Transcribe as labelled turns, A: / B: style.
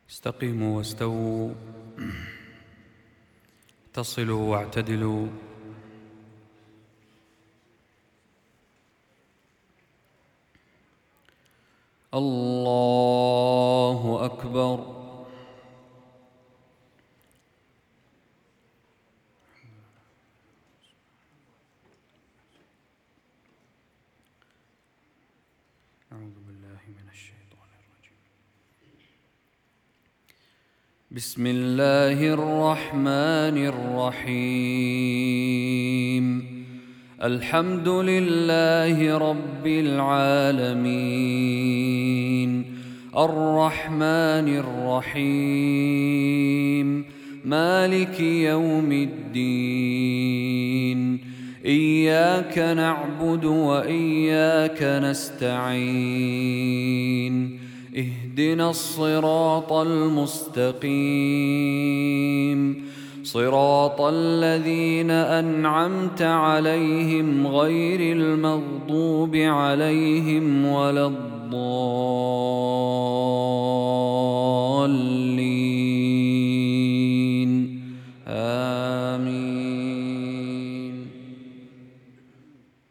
A: استقيموا واستووا، اتصلوا واعتدلوا. الله أكبر. أعوذ بالله من الشيطان الرجيم. بسم الله الرحمن الرحيم. الحمد لله رب العالمين، الرحمن الرحيم، مالك يوم الدين. إياك نعبد وإياك نستعين. اهدنا الصراط المستقيم، صراط الذين أنعمت عليهم غير المغضوب عليهم ولا الضالين.